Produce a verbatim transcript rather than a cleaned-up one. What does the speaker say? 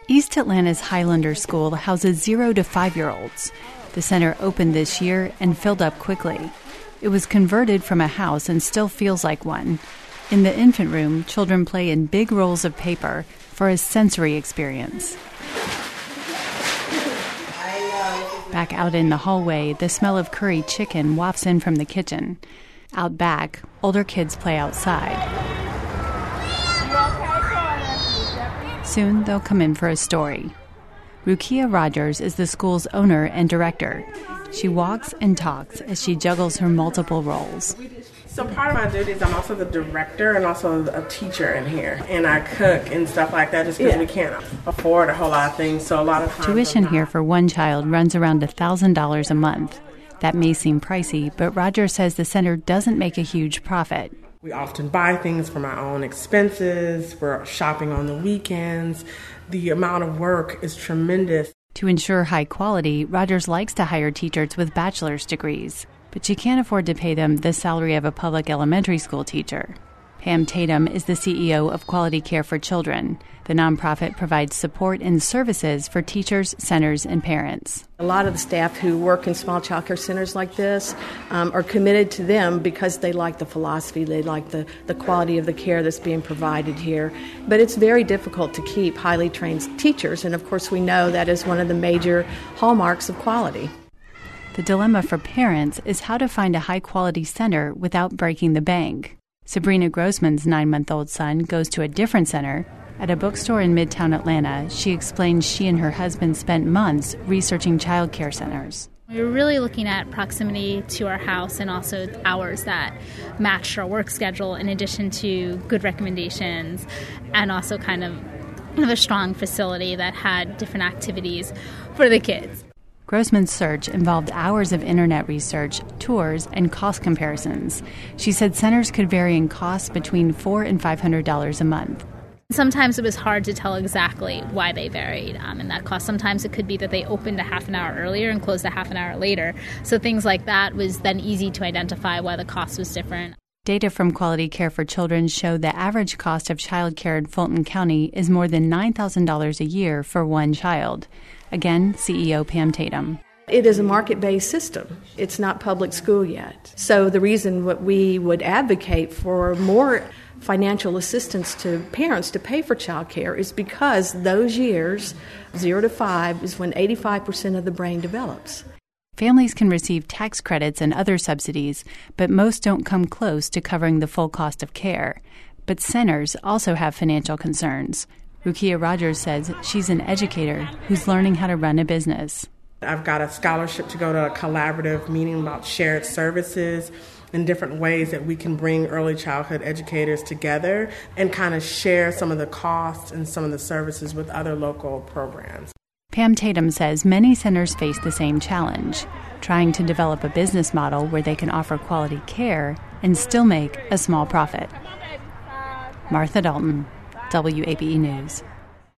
East Atlanta's Highlander School houses zero to five-year-olds. The center opened this year and filled up quickly. It was converted from a house and still feels like one. In the infant room, children play in big rolls of paper for a sensory experience. Back out in the hallway, the smell of curry chicken wafts in from the kitchen. Out back, older kids play outside. Soon, they'll come in for a story. Rukia Rogers is the school's owner and director. She walks and talks as she juggles her multiple roles. So part of my duties, I'm also the director and also a teacher in here. And I cook and stuff like that just because yeah. we can't afford a whole lot of things. So a lot of times tuition here for one child runs around one thousand dollars a month. That may seem pricey, but Rogers says the center doesn't make a huge profit. We often buy things from our own expenses. We're shopping on the weekends. The amount of work is tremendous. To ensure high quality, Rogers likes to hire teachers with bachelor's degrees, but she can't afford to pay them the salary of a public elementary school teacher. Pam Tatum is the C E O of Quality Care for Children. The nonprofit provides support and services for teachers, centers, and parents. A lot of the staff who work in small child care centers like this um, are committed to them because they like the philosophy, they like the, the quality of the care that's being provided here. But it's very difficult to keep highly trained teachers, and of course we know that is one of the major hallmarks of quality. The dilemma for parents is how to find a high-quality center without breaking the bank. Sabrina Grossman's nine-month-old son goes to a different center. At a bookstore in Midtown Atlanta, she explains she and her husband spent months researching child care centers. We were really looking at proximity to our house and also hours that matched our work schedule, in addition to good recommendations and also kind of, kind of a strong facility that had different activities for the kids. Grossman's search involved hours of internet research, tours, and cost comparisons. She said centers could vary in cost between four hundred dollars and five hundred dollars a month. Sometimes it was hard to tell exactly why they varied um, in that cost. Sometimes it could be that they opened a half an hour earlier and closed a half an hour later. So things like that was then easy to identify why the cost was different. Data from Quality Care for Children showed the average cost of child care in Fulton County is more than nine thousand dollars a year for one child. Again, C E O Pam Tatum. It is a market-based system. It's not public school yet. So the reason what we would advocate for more financial assistance to parents to pay for child care is because those years, zero to five, is when eighty-five percent of the brain develops. Families can receive tax credits and other subsidies, but most don't come close to covering the full cost of care. But centers also have financial concerns. Rukia Rogers says she's an educator who's learning how to run a business. I've got a scholarship to go to a collaborative meeting about shared services and different ways that we can bring early childhood educators together and kind of share some of the costs and some of the services with other local programs. Pam Tatum says many centers face the same challenge, trying to develop a business model where they can offer quality care and still make a small profit. Martha Dalton, W A B E News.